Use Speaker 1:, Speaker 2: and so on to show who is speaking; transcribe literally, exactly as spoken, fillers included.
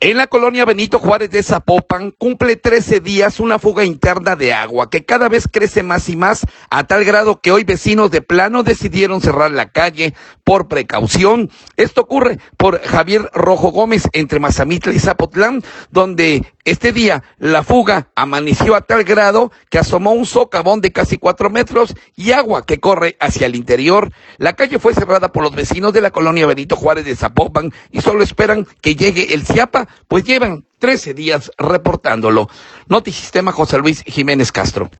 Speaker 1: En la colonia Benito Juárez de Zapopan cumple trece días una fuga interna de agua que cada vez crece más y más, a tal grado que hoy vecinos de plano decidieron cerrar la calle por precaución. Esto ocurre por Javier Rojo Gómez entre Mazamitla y Zapotlán, donde este día la fuga amaneció a tal grado que asomó un socavón de casi cuatro metros y agua que corre hacia el interior. La calle fue cerrada por los vecinos de la colonia Benito Juárez de Zapopan y solo esperan que llegue el Ciapa, pues llevan trece días reportándolo. Notisistema, José Luis Jiménez Castro.